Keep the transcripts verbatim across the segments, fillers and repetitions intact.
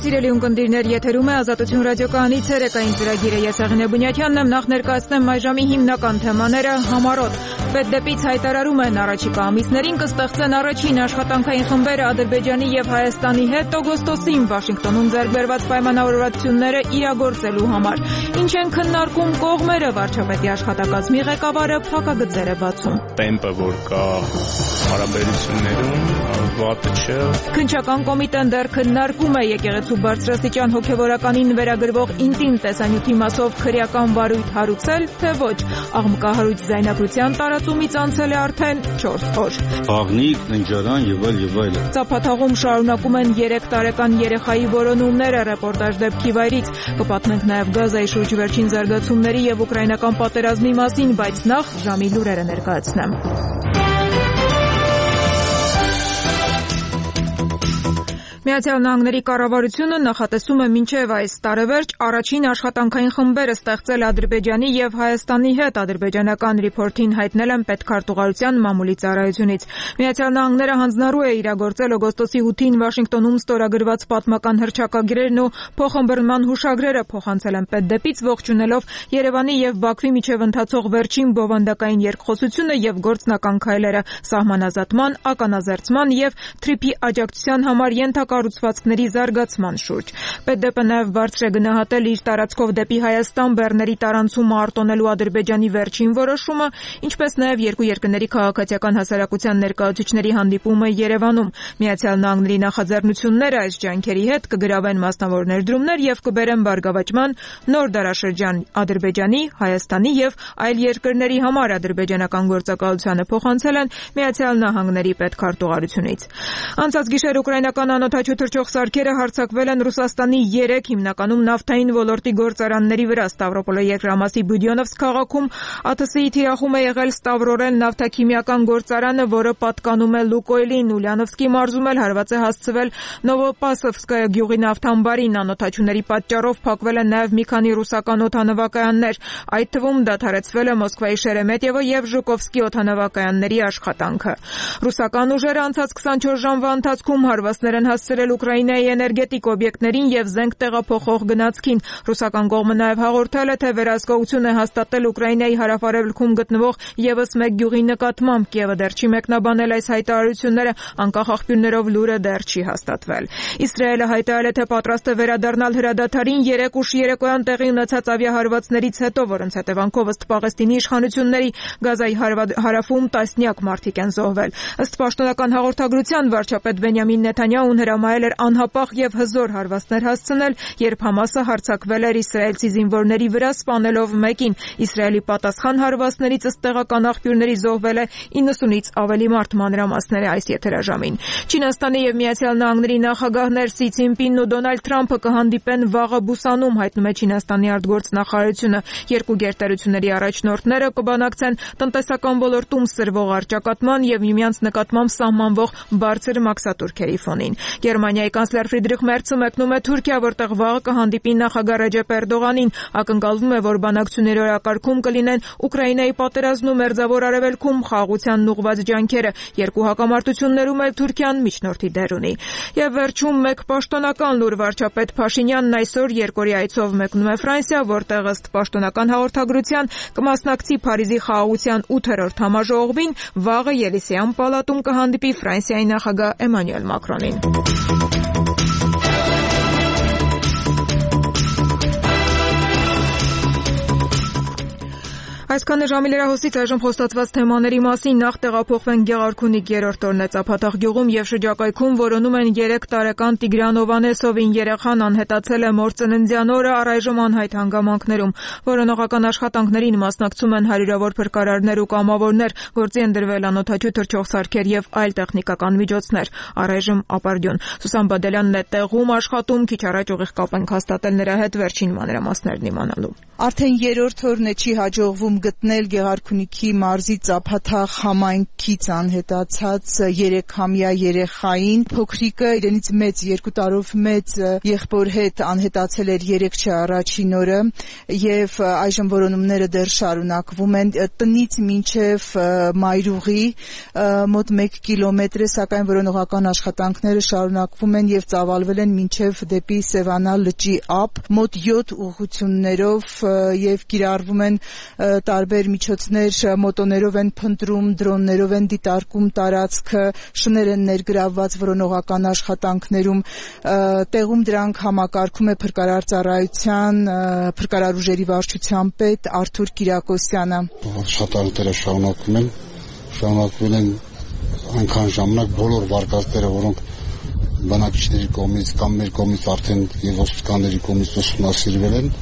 Սիրելի ունկնդիրներ, եթերում է Ազատություն ռադիոկայանի ցերեկային ծրագիրը։ Ես Եղինե Բունյաթյանն եմ, նախ ներկայացնեմ այս ժամի հիմնական թեմաները։ Համառոտ Պետդեպից հայտարարում են առաջիկա ամիսներին կստեղծեն առաջին աշխատանքային խմբերը Ադրբեջանի եւ Հայաստանի հետ օգոստոսին Վաշինգտոնում ձեռք բերված պայմանավորվածությունները իրագործելու համար։ Ինչ են քննարկում կողմերը, վարչապետի աշխատակազմի ղեկավարը փակագծեր է բացում։ Տեմպը, որ կա հարաբերություններում, վատը չէ։ Քննչական կոմիտեն դեռ քննարկում է եկեղեցու բարձրաստիճան հոգևորականին վերագրվող ինտիմ տեսանյութի մասով քրեական վարույթ հարուցել, թե ոչ։ Աղմկահարույց ձայնագրության տարածումից անցել է արդեն չորս օր։ Աղնիկ, ննջարան եւ այլ եւ այլ։ Ծափաթաղում շարունակում են երեք տարեկան երեխայի որոնումները, ռեպորտաժ դեպքի վայրից։ Կպատնենք նաեւ Գազայի շուրջ վերջին զարգացումների եւ ուկրաինական պատերազմի մասին, բայց նախ ժամի լուրերը ներկայացնեմ։ Միացյալ Նահանգների կառավարությունը նախատեսում է մինչև այս տարեվերջ առաջին աշխատանքային խմբերը ստեղծել Ադրբեջանի եւ Հայաստանի հետ, ադրբեջանական ռիփորթին հայտնել են պետքարտուղարության մամուլի ծառայությունից։ Միացյալ Նահանգները հանձնառու է իրագործել օգոստոսի ութին Վաշինգտոնում ստորագրված պատմական հռչակագրերն ու փոխըմբռնման հուշագրերը, փոխանցել են Պետդեպից, ողջունելով Երևանի եւ Բաքվի միջև ընթացող վերջին բովանդակային երկխոսությունը եւ գործնական քայլերը սահմանազատման, ականազերծման եւ թրիփի աջակցության համար ենթակա կառուցվածքների զարգացման շուրջ։ Պետդեպը նաև բարձր է գնահատել իր տարածքով դեպի Հայաստան բեռների տարանցումը արտոնելու Ադրբեջանի վերջին որոշումը, ինչպես նաև երկու երկրների քաղաքացիական հասարակության ներկայացուցիչների հանդիպումը Երևանում։ Միացյալ Նահանգների նախաձեռնությունները այս ջանքերի հետ կգրավեն մասնավոր ներդրումներ եւ կբերեն բարգավաճման նոր դարաշրջան Ադրբեջանի, Հայաստանի եւ այլ երկրների համար, ադրբեջանական գործակալությանը փոխանցել են Միացյալ Նահանգների պետքարտուղարությունից։ Անցած գիշեր ուկրաինական անօդաչու թռչող սարքերը հարձակվել են Ռուսաստանի երեք հիմնականում նավթային ոլորտի գործարանների վրա։ Ստավրոպոլի երկրամասի Բուդյոնովսկ քաղաքում ԱԹՍ-ի թիրախում է եղել Ստավրորեն նավթաքիմիական գործարանը, որը պատկանում է Լուկոյլին։ Ուլյանովսկի մարզում էլ հարված է հասցվել Նովոպասովսկայա գյուղի նավթամբարին։ Անօդաչուների պատճառով փակվել են նաև մի քանի ռուսական օդանավակայաններ, այդ թվում դադարեցվել է Մոսկվայի Շերեմետիևո եւ Ժուկովսկի օդանավակայանների աշխատանքը։ Ռուսական ուժերը անցած քսանչորս ժամվա ընթացքում հարվածներ են հասցրել Ուկրաինայի էներգետիկ օբյեկտներին եւ զենք տեղափոխող գնացքին։ Ռուսական կողմը նաեւ հաղորդել է, թե վերահսկողություն է հաստատել Ուկրաինայի հարավարևելքում գտնվող եւս մեկ գյուղի նկատմամբ։ Կիևը դեռ չի մեկնաբանել այս հայտարարությունները, անկախ աղբյուրներով լուրը դեռ չի հաստատվել։ Իսրայելը հայտարարել է, թե պատրաստ է վերադառնալ հրադադարին երեք ուշ երեկոյան տեղի ունեցած ավիահարվածներից հետո, որոնց հետևանքով ըստ Պաղեստինի իշխանությունների Գազայի հարավում տասնյակ մարդիկ են զոհվել։ Ըստ պաշտոնական հաղորդագրության վարչապետ Բենյամին Նեթանյահուն հրամայել էր անհապաղ եւ հզոր հարվածներ հասցնել, երբ Համասը հարձակվել էր իսրայելցի զինվորների վրա, սպանելով մեկին։ Իսրայելի պատասխան հարվածներից ըստ տեղական աղբյուրների զոհվել է իննսունից ավելի մարդ, մանրամասները այս եթերաժամին։ Չինաստանի եւ Միացյալ Նահանգների նախագահներ Սի Ցինպինն ու Դոնալդ Թրամփը կհանդիպեն վաղը Բուսանում, հայտնում է Չինաստանի արտգործնախարարությունը։ Երկու գերտերությունների առաջնորդները կբանակցեն տնտեսական ոլորտում սրվող առճակատման եւ միմյանց նկատմամբ սահմանվող բարձր մաքսատուրքերի ֆոնին։ Գերմանիայի կանցլեր Ֆրիդրիխ Մերցը մեկնում է Թուրքիա, որտեղ վաղը կհանդիպի նախագահ Ռեջեփ Էրդողանին։ Ակնկալվում է, որ բանակցությունների օրակարգում կլինեն Ուկրաինայի պատերազմն ու Մերձավոր Արևելքում խաղաղությանն ուղղված ջանքերը։ Երկու հակամարտություններում էլ Թուրքիան միջնորդի դեր ունի։ Եվ վերջում մեկ պաշտոնական լուր, վարչապետ Փաշինյանն այսօր երկօրյա այցով մեկնում է Ֆրանսիա, որտեղ ըստ պաշտոնական հաղորդագրության կմասնակցի Փարիզի խաղաղության ութերորդ համաժողովին, վաղը Ելիսեյան պալատում կհանդիպի Ֆրանսիայի նախագահ Էմանուել Մակրոնին։ Այսքանը ժամի լրահոսից այժմ խոստացված թեմաների մասին։ Նախ տեղափոխվենք Գեղարքունիք երրորդ օրն է Ծափաթաղ գյուղում եւ շրջակայքում որոնում են երեք տարեկան Տիգրան Հովհաննեսովին։ Երեխան անհետացել է մոր ծննդյան օրը, առայժմ անհայտ հանգամանքներում։ Որոնողական աշխատանքներին մասնակցում են հարյուրավոր փրկարարներ ու կամավորներ, գործի են դրվել անօդաչու թռչող սարքեր եւ այլ տեխնիկական միջոցներ։ Առայժմ ապարդյուն։ Սուսան Բադելյանն է տեղում աշխատում, քիչ առաջ ուղիղ կապ ենք հաստատել նրա հետ վերջին մանրամասներն իմանալու։ Արդեն երրորդ օրն է չի հաջողվում գտնել Գեղարքունիքի մարզի Ծափաթաղ համայնքից անհետացած երեքամյա երեխային։ Փոքրիկը իրենից մեծ երկու տարով մեծ եղբոր հետ անհետացել էր երեքչի առաջին օրը եւ այժմ որոնումները դեռ շարունակվում են։ Տնից մինչեւ Մայրուղի մոտ մեկ կիլոմետր է, սակայն որոնողական աշխատանքները շարունակվում են եւ ծավալվել են մինչեւ դեպի Սևանա լճի ափ մոտ յոթ ուղղություններով եւ կիրառվում են տարբեր միջոցներ, մոտոներով են փնտրում, դրոններով են դիտարկում տարածքը, շներ են ներգրավված որոնողական աշխատանքներում, տեղում դրանք համակարգում է փրկարար ծառայության փրկարար ուժերի վարչության պետ Արթուր Կիրակոսյանը։ Աշխատանքները շարունակվում են, շարունակվում են այնքան ժամանակ բոլոր վարկածները, որոնք բնակիչների կողմից կամ մեր կողմից արդեն եւ ոստիկանների կողմից ուսումնասիրվել են,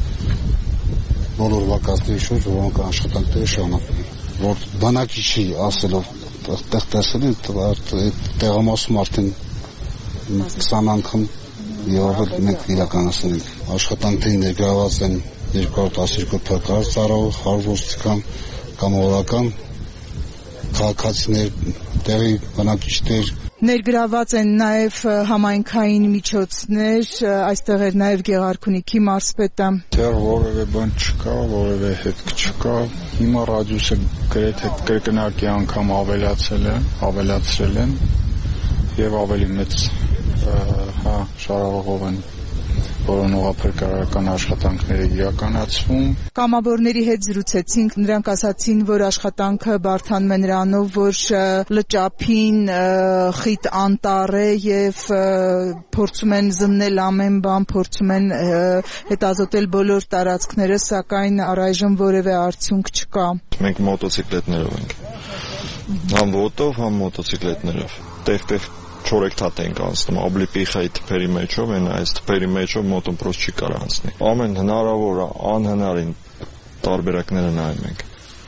բոլոր վարկածների շուրջ, որոնք աշխատանքները շարունակվում են, որ բնակիչի ասելով տեսել են տեղամասում արդեն քսան անգամ եւ ավել մենք իրականացնում ենք։ Աշխատանքների ներգրավված են երկու հարյուր տասնյոթ փրկարար ծառայող, հարյուր ոստիկան կամ օրական քաղաքացիներ, տեղի բնակիչներ։ Ներգրաված են նաև համայնքային միջոցներ, այստեղ էր նաև Գեղարքունիքի մարզպետը։ Դեռ որևէ բան չկա, որևէ հետք չկա։ Հիմա ռադիուսը գրեթե կրկնակի անգամ ավելացել է, ավելացրել են եւ ավելի մեծ հա շարավով են որոնողափրկարարական աշխատանքները իրականացվում։ Կամավորների հետ զրուցեցինք, նրանք ասացին, որ աշխատանքը բարդանում է նրանով, որ լճափին խիտ անտառ է եւ փորձում են զննել ամեն բան, փորձում են հետազոտել բոլոր տարածքները, սակայն առայժմ որևէ արդյունք չկա։ Մենք մոտոցիկլետներով ենք։ Համ ոտով, համ մոտոցիկլետներով։ Տեղ-տեղ չորեքթաթ ենք անցնում, աբլիպիխայի թփերի մեջով են, այս թփերի մեջով մոտոն պրոս չի կարող անցնել։ Ամեն հնարավոր անհնարին տարբերակները նայում ենք։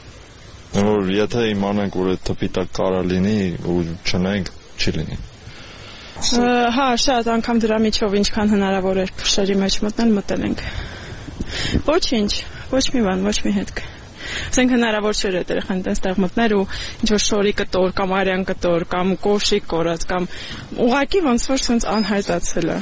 Որ եթե իմանանք, որ այդ թփի տակ կարա լինի ու չնայենք, չի լինի։ Հա, շատ անգամ դրա միջով ինչքան հնարավոր էր փշերի մեջ մտնել, մտել ենք։ Ոչինչ, ոչ մի բան, ոչ մի հետք։ Ասենք հնարավոր չէր այդ երեխան այդտեղ մտներ ու ինչ-որ շորի կտոր կամ արյան կտոր կամ կոշիկ կորած կամ ուղղակի ոնց որ ցենց անհայտացել է։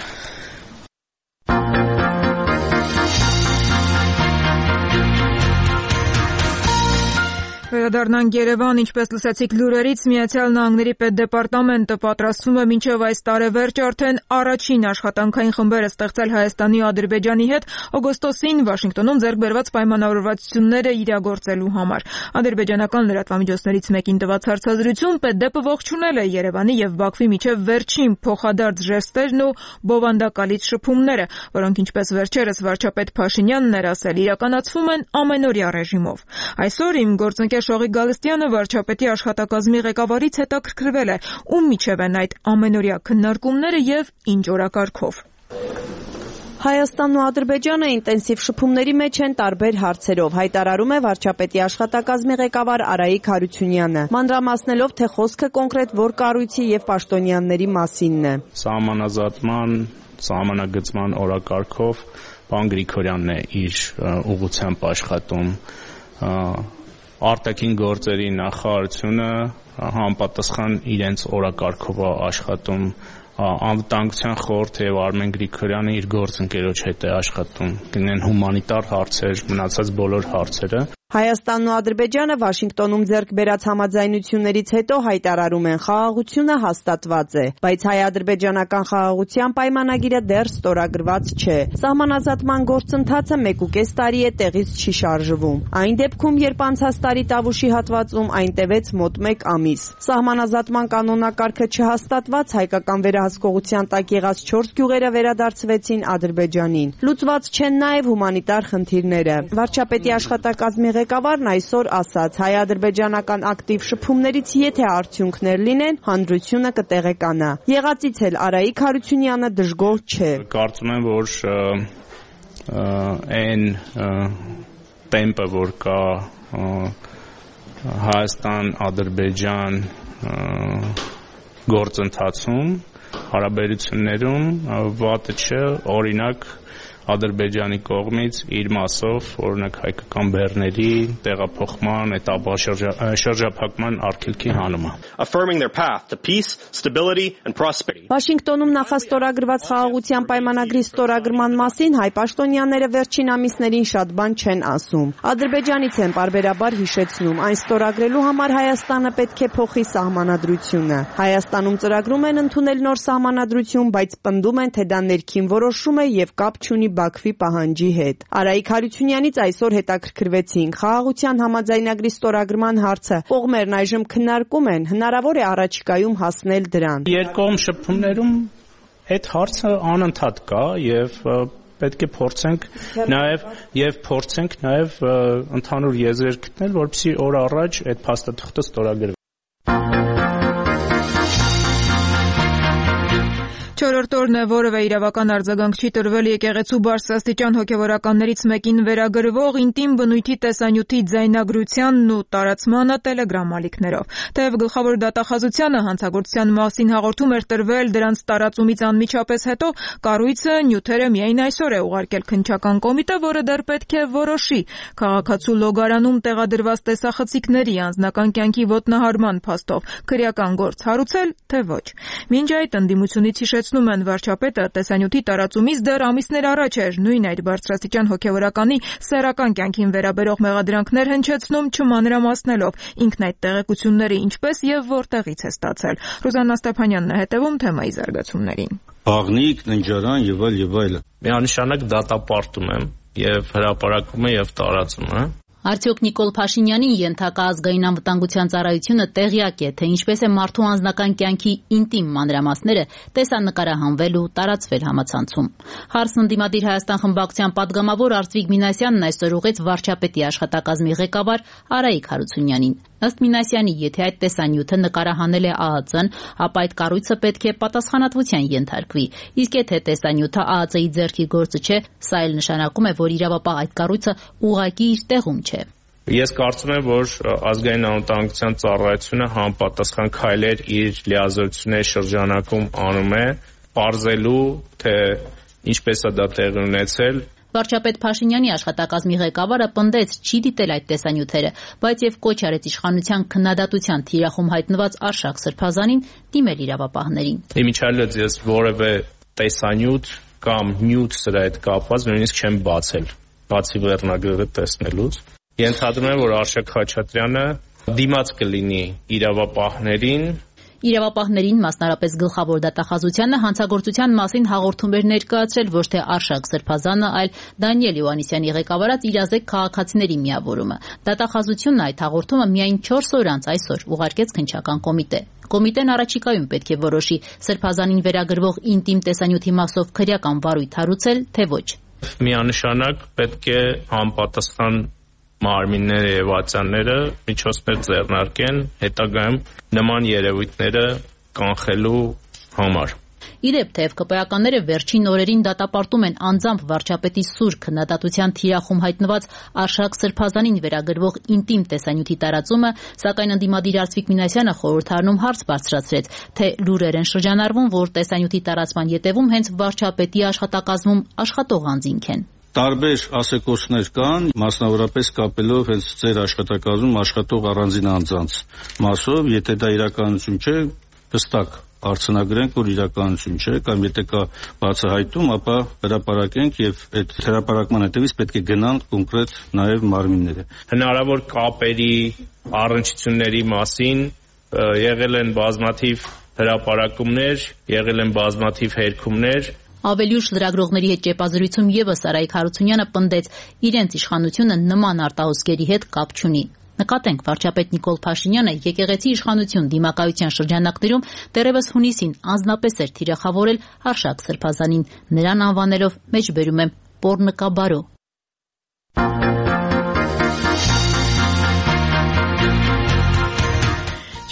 Վերադառնանք Երևան, ինչպես լսեցիք լուրերից, Միացյալ Նահանգների պետդեպարտամենտը պատրաստվում է մինչև այս տարեվերջ արդեն առաջին աշխատանքային խմբերը ստեղծել Հայաստանի ու Ադրբեջանի հետ օգոստոսին Վաշինգտոնում ձեռք բերված պայմանավորվածությունները իրագործելու համար։ Ադրբեջանական լրատվամիջոցներից մեկին տված հարցազրույցում պետդեպը ողջունել է Երևանի եւ Բաքվի միջև վերջին փոխադարձ ժեստերն ու բովանդակալից շփումները, որոնք ինչպես վերջերս վարչապետ Փաշինյանն էր ասել, իրականացվում են ամենօրյա ռեժիմով։ Այսօր իմ գործընկեր Շողիկ Գալստյանը վարչապետի աշխատակազմի ղեկավարից հետաքրքրվել է, ում միջև են այդ ամենօրյա քննարկումները եւ ինչ օրակարգով։ Հայաստանն ու Ադրբեջանը ինտենսիվ շփումների մեջ են տարբեր հարցերով, հայտարարում է վարչապետի աշխատակազմի ղեկավար Արայիկ Հարությունյանը, մանրամասնելով, թե խոսքը կոնկրետ որ կառույցի եւ պաշտոնյաների մասինն է։ Սահմանազատման, սահմանագծման օրակարգով պարոն Գրիգորյանն է իր ուղղությամբ աշխատում։ Արտաքին գործերի նախարարությունը համապատասխան իրենց օրակարգով աշխատում, անվտանգության խորհուրդը եւ Արմեն Գրիգորյանը իր գործընկերոջ հետ է աշխատում, կլինեն հումանիտար հարցեր, մնացած բոլոր հարցերը։ Հայաստանն ու Ադրբեջանը Վաշինգտոնում ձեռք բերած համաձայնություններից հետո հայտարարում են, խաղաղությունը հաստատված է, բայց հայ-ադրբեջանական խաղաղության պայմանագիրը դեռ ստորագրված չէ։ Սահմանազատման գործընթացը մեկուկես տարի է տեղից չի շարժվում։ Այն դեպքում, երբ անցած տարի Տավուշի հատվածում այն տևեց մոտ մեկ ամիս։ Սահմանազատման կանոնակարգը չհաստատված հայկական վերահսկողության տակ եղած չորս գյուղերը վերադարձվեցին Ադրբեջանին։ Լուծված չեն նաև հումանիտար խնդիրները։ Վարչապետի աշխատակազմի ղեկավարն այսօր ասաց, հայ-ադրբեջանական ակտիվ շփումներից եթե արդյունքներ լինեն, հանրությունը կտեղեկանա։ Եղածից էլ Արայիկ Հարությունյանը դժգոհ չէ։ Կարծում եմ, որ այն տեմպը, որ կա Հայաստան-Ադրբեջան գործընթացում, հարաբերություններում, վատը չէ, օրինակ Ադրբեջանի կողմից իր մասով, օրինակ հայկական բեռների տեղափոխման, շրջափակման արգելքի հանումը։ Affirming their path to peace, stability and prosperity. Վաշինգտոնում նախաստորագրված խաղաղության պայմանագրի ստորագրման մասին հայ պաշտոնյաները վերջին ամիսներին շատ բան չեն ասում։ Ադրբեջանից են պարբերաբար հիշեցնում, այն ստորագրելու համար Հայաստանը պետք է փոխի սահմանադրությունը։ Հայաստանում ծրագրում են ընդունել նոր սահմանադրություն, բայց պնդում են, թե դա ներքին որոշում է եւ կապ չունի Բաքվի պահանջի հետ։ Արայիկ Հարությունյանից այսօր հետաքրքրվեցինք խաղաղության համաձայնագրի ստորագրման հարցը։ Կողմերն այժմ քննարկում են, հնարավոր է առաջիկայում հասնել դրան։ Երկկողմ շփումներում այդ հարցը անընդհատ կա եւ պետք է փորձենք նաեւ եւ փորձենք նաեւ ընդհանուր եզրեր գտնել, որպեսզի օր առաջ այդ փաստաթղթը ստորագրվի։ Չորրորդ օրն է, որևէ իրավական արձագանք չի տրվել եկեղեցու բարձրաստիճան հոգևորականներից մեկին վերագրվող ինտիմ բնույթի տեսանյութի ձայնագրությանն ու տարածմանը տելեգրամ ալիքներով։ Թեև գլխավոր դատախազությանը հանցագործության մասին հաղորդում էր տրվել դրանց տարածումից անմիջապես հետո, կառույցը նյութերը միայն այսօր է ուղարկել քննչական կոմիտե, որը դեռ պետք է որոշի քաղաքացու լոգարանում տեղադրված տեսախցիկների անձնական կյանքի ոտնահարման փաստով քրեական գործ հարուցել, թե ոչ։ Մինչ այդ ընդդիմությունից հիշեց են վարչապետը տեսանյութի տարածումից դեռ ամիսներ առաջ էր նույն այդ բարձրաստիճան հոգևորականի սեռական կյանքին վերաբերող մեղադրանքներ հնչեցնում, չմանրամասնելով ինքն այդ տեղեկությունները ինչպես եւ որտեղից է ստացել։ Ռուզաննա Ստեփանյանն է հետևում թեմայի զարգացումներին։ Բաղնիկ, ննջարան եւ այլ եւ այլը։ Միանշանակ դատապարտում եմ եւ հրապարակում եմ եւ տարածում եմ։ Արդյոք Նիկոլ Փաշինյանին ենթակա ազգային անվտանգության ծառայությունը տեղյակ է, թե ինչպես է մարդու անձնական կյանքի ինտիմ մանրամասները տեսանկարահանվել ու տարածվել համացանցում։ Հարցն ընդդիմադիր Հայաստան խմբակցության падգամավոր Արտվիկ Մինասյանն այսօր ուղղեց վարչապետի աշխատակազմի ղեկավար Արայիկ Հարությունյանին։ Ըստ Մինասյանի, եթե այդ տեսանյութը նկարահանել է ԱԱԾ-ն, ապա այդ կառույցը պետք է պատասխանատվության ենթարկվի։ Իսկ եթե տեսանյութը ԱԱԾ-ի ձեռքի գործը չէ, սա էլ նշանակում է, որ իրավապահ այդ կառույցը ուղղակի իր տեղում չէ։ Ես կարծում եմ, որ ազգային անվտանգության ծառայությունը համապատասխան քայլեր իր լիազորությունների շրջանակում անում է, պարզելու, թե ինչպես է դա տեղի ունեցել։ Վարչապետ Փաշինյանի աշխատակազմի ղեկավարը պնդեց չի դիտել այդ տեսանյութերը, բայց եւ կոչ արեց իշխանության քննադատության թիրախում հայտնված Արշակ Սրբազանին դիմել իրավապահներին։ Իմիջիայլոց ես որևէ տեսանյութ կամ նյութ սրա հետ կապված նույնիսկ չեմ բացել, բացի վերնագրերը տեսնելուց։ Ենթադրում եմ, որ Արշակ Խաչատրյանը դիմաց կլինի իրավապահներին։ Իրավապահներին, մասնարապես գլխավոր դատախազությանը հանցագործության մասին հաղորդում էր ներկայացրել ոչ թե Արշակ Սրբազանը, այլ Դանիել Հովհաննիսյանի ղեկավարած իրազեկ քաղաքացիների միավորումը։ Դատախազությունն այդ հաղորդումը միայն չորս օր անց այսօր ուղարկեց քննչական կոմիտե։ Կոմիտեն առաջիկայում պետք է որոշի Սրբազանին վերագրվող ինտիմ տեսանյութի մասով քրեական վարույթ հարուցել, թե ոչ։ Միանշանակ պետք է համապատասխան մարմինները եւ ատյանները միջոցներ ձեռնարկեն հետագայում նման երևույթները կանխելու համար։ Իդեպ թեև ԿՊԱ-ականները վերջին օրերին դատապարտում են անձամբ վարչապետի սուր քննադատության թիրախում հայտնված Արշակ Սրբազանին վերագրվող ինտիմ տեսանյութի տարածումը, սակայն ընդդիմադիր Արտվիկ Մինասյանը խորհրդարանում հարց բարձրացրեց, թե լուրեր են շրջանառվում, որ տեսանյութի տարածման ետևում հենց վարչապետի աշխատակազմում աշխատող անձինք են։ Տարբեր ասեկոսներ կան, մասնավորապես կապելով հենց ձեր աշխատակազմում աշխատող առանձին անձանց մասով, եթե դա իրականություն չէ, հստակ արձանագրենք, որ իրականություն չէ, կամ եթե կա բացահայտում, ապա հրապարակենք եւ այդ հրապարակման հետևից պետք է գնան կոնկրետ նաեւ մարմինները։ Հնարավոր կապերի, առնչությունների մասին եղել են բազմաթիվ հրապարակումներ, եղել են բազմաթիվ հերքումներ։ Ավելի ուշ լրագրողների հետ ճեպազրույցում եւս Արայիկ Հարությունյանը պնդեց, իրենց իշխանությունը նման արտահոսքերի հետ կապ չունի։ Նկատենք, վարչապետ Նիկոլ Փաշինյանը եկեղեցի իշխանություն դիմակայության շրջանակներում դեռևս հունիսին անձնապես էր թիրախավորել Արշակ Սրբազանին, նրան անվանելով մեջբերում եմ պոռնկաբարո։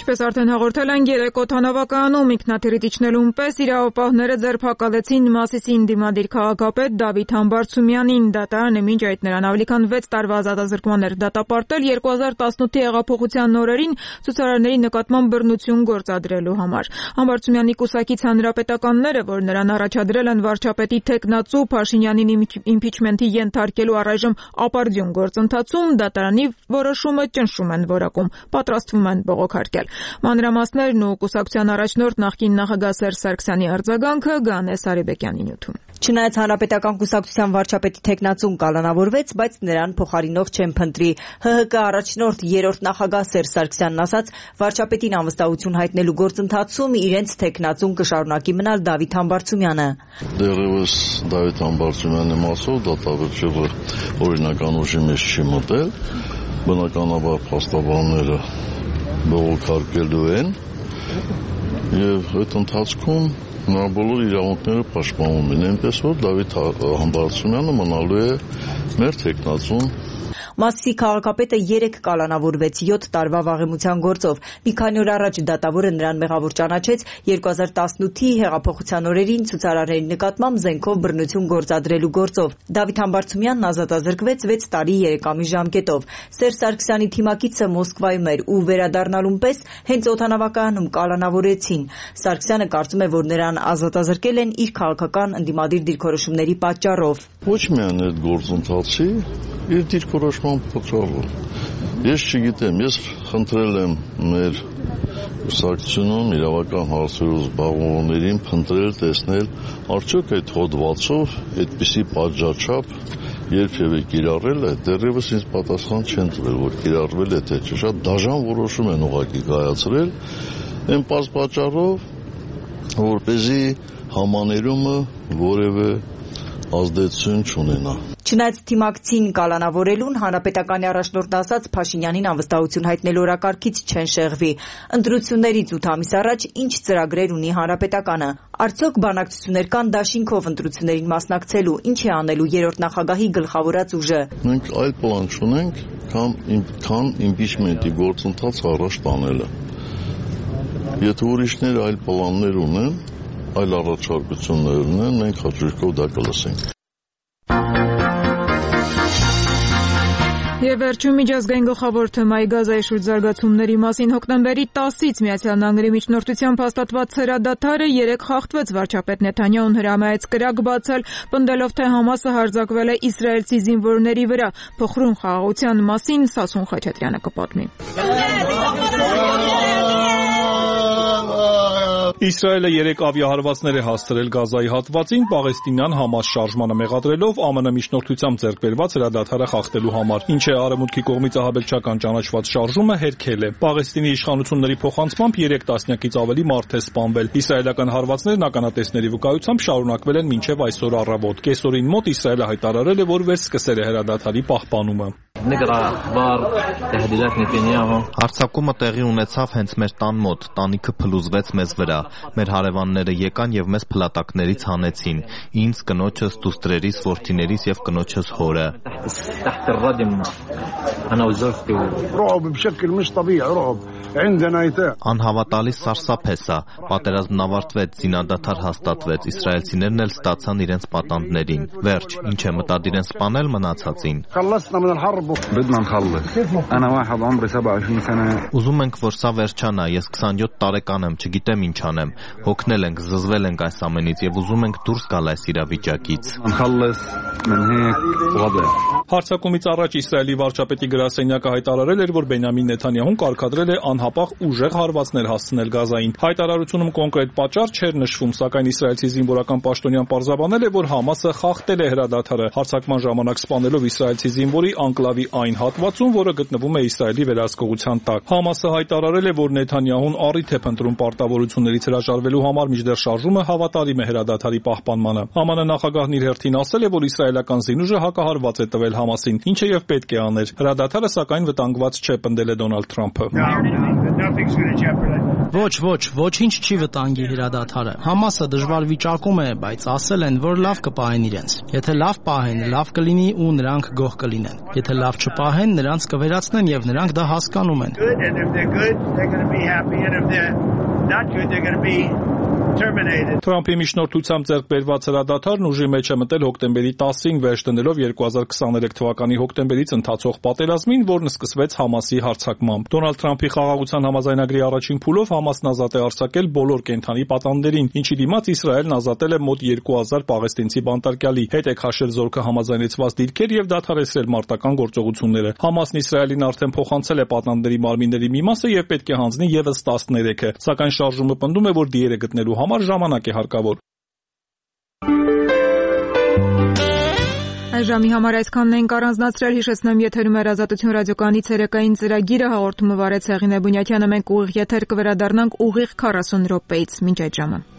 Ինչպես արդեն հաղորդել են, երեք օդանավակայանում ինքնաթիռից իջնելուն պես իրավապահները ձերբակալեցին Մասիսի ընդդիմադիր քաղաքապետ Դավիթ Համբարձումյանին։ Դատարանը մինչ այդ նրան ավելի քան վեց տարվա ազատազրկման էր դատապարտել երկու հազար տասնութի հեղափոխության օրերին ցուցարարների նկատմամբ բռնություն գործադրելու համար։ Համբարձումյանի կուսակից հանրապետականները, որ նրան առաջադրել են վարչապետի թեկնածու Փաշինյանին իմպիչմենթի ենթարկելու առայժմ ապարդյուն գործընթացում, դատարանի որոշումը ճնշում են որակում, պատրաստվում են բողոքարկել։ Մանրամասներն ու կուսակցության առաջնորդ նախկին նախագահ Սերժ Սարգսյանի արձագանքը Գանե Սարիբեկյանի նյութում։ Չնայած հանրապետական կուսակցության վարչապետի թեկնածուն կալանավորվեց, բայց նրան փոխարինող չեն փնտրի։ ՀՀԿ առաջնորդ երրորդ նախագահ Սերժ Սարգսյանն ասաց, վարչապետին անվստահություն հայտնելու գործընթացում իրենց թեկնածուն կշարունակի մնալ Դավիթ Համբարձումյանը։ Դեռևս Դավիթ Համբարձումյանի մասով դատավճիռը օրինական ուժի մեջ չի մտել, բնականաբար փաստաբանները բողոքարկելու են եւ այդ ընթացքում նա բոլոր իրավունքները պաշտպանվում են, այնպես որ Դավիթ Համբարձումյանը մնալու է մեր թեկնածուն։ Մասիսի քաղաքապետը երեք կալանավորվեց յոթ տարվա վաղեմության գործով։ Մի քանի օր առաջ դատավորը նրան մեղավոր ճանաչեց երկու հազար տասնութի հեղափոխության օրերին ցուցարարների նկատմամբ զենքով բռնություն գործադրելու գործով։ Դավիթ Համբարձումյանն ազատազրկվեց վեց տարի երեք ամիս ժամկետով։ Սերժ Սարգսյանի թիմակիցը Մոսկվայում էր ու վերադառնալուն պես հենց օդանավակայանում կալանավորեցին։ Սարգսյանը կարծում է, որ նրան ազատազրկել են իր քաղաքական ընդդիմադիր դիրքորոշումների պատճառով։ Ոչ միայն այդ գործընթացի, իր դիրքորոշման պատճառով։ Ես չգիտեմ, ես խնդրել եմ մեր կուսակցությունում իրավական հարցերով զբաղվողներին փնտրել, տեսնել, արդյոք այդ հոդվածով այդպիսի պատժաչափ երբևէ կիրառել է, դեռևս ինձ պատասխան չեն տվել, որ կիրառվել է թե չէ, շատ դաժան որոշում են ուղղակի կայացրել, այն պարզ պատճառով, որպեսզի համաներումը որևէ ազդեցություն չունենա։ Չնայած թիմակցին կալանավորելուն հանրապետականի առաջնորդն ասաց Փաշինյանին անվստահություն հայտնելու օրակարգից չեն շեղվի։ Ընտրություններից ութ ամիս առաջ ինչ ծրագրեր ունի հանրապետականը։ Արդյոք բանակցություններ կան դաշինքով ընտրություններին մասնակցելու, ինչ է անելու երրորդ նախագահի գլխավորած ուժը։ Մենք այլ պլան չունենք, քան իմպիչմենտի գործընթաց առաջ տանելը։ Եթե ուրիշները այլ պլաններ ունեն, այլ առաջարկություններ ունեն, մենք հաջողքով դա կլսենք։ Եվ վերջում միջազգային գլխավոր թեմայի Գազայի շուրջ զարգացումների մասին հոկտեմբերի տասից Միացյալ Նահանգների միջնորդությամբ հաստատված հրադադարը երեկ խախտվեց։ Վարչապետ Նեթանյահուն հրամայեց կրակ բացել, պնդելով, թե Համասը հարձակվել է իսրայելցի զինվորների վրա։ Փխրուն խաղաղության մասին Սասուն Խաչատրյանը կպատմի։ Իսրայելը երեք ավիահարվածներ է հասցրել Գազայի հատվածին, Պաղեստինյան Համաս շարժմանը մեղադրելով ԱՄՆ միջնորդությամբ ձեռք բերված հրադադարը խախտելու համար, ինչը Արևմուտքի կողմից ահաբեկչական ճանաչված շարժումը հերքել է։ Պաղեստինի իշխանությունների փոխանցմամբ երեք տասնյակից ավելի մարդ է սպանվել։ Իսրայելական հարվածներն ականատեսների վկայությամբ շարունակվել են մինչև այսօր առավոտ։ Կեսօրին մոտ Իսրայելը հայտարարել է, որ վերսկսել է հրադադարի պահպանումը։ Հարձակումը տեղի ունեցավ հենց մեր տան մոտ, տանիքը փլուզվեց մեզ վրա, մեր հարևանները եկան եւ մեզ փլատակներից հանեցին, ինձ, կնոջս, դուստրերիս, որդիներիս եւ կնոջս հորը։ Անհավատալի սարսափ է սա, պատերազմն ավարտվեց, զինադադար հաստատվեց, իսրայելցիներն էլ ստացան իրենց պատանդներին։ Վերջ, ինչ է մտադիր են սպանել մնացածին։ Ուզում ենք, որ սա վերջանա, ես քսանյոթ տարեկան եմ, չգիտեմ ինչ անեմ, հոգնել ենք, զզվել ենք այս ամենից եւ ուզում ենք դուրս գալ այս իրավիճակից։ Հարձակումից առաջ Իսրայելի վարչապետի գրասենյակը հայտարարել էր, որ Բենյամին Նեթանյահուն կարգադրել է անհապաղ ուժեղ հարվածներ հասցնել Գազային։ Հայտարարությունում կոնկրետ պատճառ չէր նշվում, սակայն իսրայելցի զինվորական պաշտոնյան պարզաբանել է, որ Համասը խախտել է հրադադարը, հարձակման ժամանակ սպանելով իսրայելցի զինվորի անկլավի այն հատվածում, որը գտնվում է Իսրայելի վերահսկողության տակ։ Համասը հայտարարել է, որ Նեթանյահուն առիթ է փնտրում պարտավորություններից հրաժարվելու համար, մինչդեռ շարժումը հավատարիմ է հրադադարի պահպանմանը։ ԱՄՆ նախագահն իր հերթին ասել է, որ իսրայելական զինուժը հակահարված է տվել Համասին, ինչը եւ պետք է աներ։ Հրադադարը սակայն վտանգված չէ, պնդել է Դոնալդ Թրամփը։ Ոչ, ոչ, ոչինչ չի վտանգի հրադադարը։ Համասը դժվար վիճակում է, բայց ասել են, որ լավ կպահեն իրենց։ Եթե լավ պահեն, լավ կլինի ու նրանք գող կլինեն։ Եթե լավ չպահեն, նրանց կվերացնեն եւ նրանք դա հասկանում են։ Թրամփի միջնորդությամբ ձեռք բերված հրադադարն ուժի մեջ է մտել հոկտեմբերի տասին, վերջ դնելով երկու հազար քսաներեք թվականի հոկտեմբերից ընթացող պատերազմին, որն սկսվեց Համասի հարձակմամբ։ Դոնալդ Թրամփի խաղաղության համաձայնագրի առաջին փուլով Համասն ազատ է արձակել բոլոր կենդանի պատանդերին, ինչի դիմաց Իսրայելն ազատել է մոտ երկու հազար պաղեստինցի բանտարկյալի, հետ է քաշել զորքը համաձայնեցված դիրքեր եւ դադարեցրել մարտական գործողությունները։ Համասն Իսրայելին արդեն փոխանցել է պատանդերի մարմինների մի մասը եւ պետք է հանձնի եւս տասներեքը, սակայն շարժումը պնդում է, որ դիերը գտնելու համար ժամանակ է հարկավոր։ Այս ժամի համար այսքանն ենք առանձնացրել, հիշեցնեմ եթերում էր Ազատություն ռադիոկայանի ցերեկային ծրագիրը, հաղորդումը վարեց Հեղինե Բունյաթյանը, մենք ուղիղ եթեր կվերադառնանք ուղիղ քառասուն րոպեից, մինչ այդ ժամը։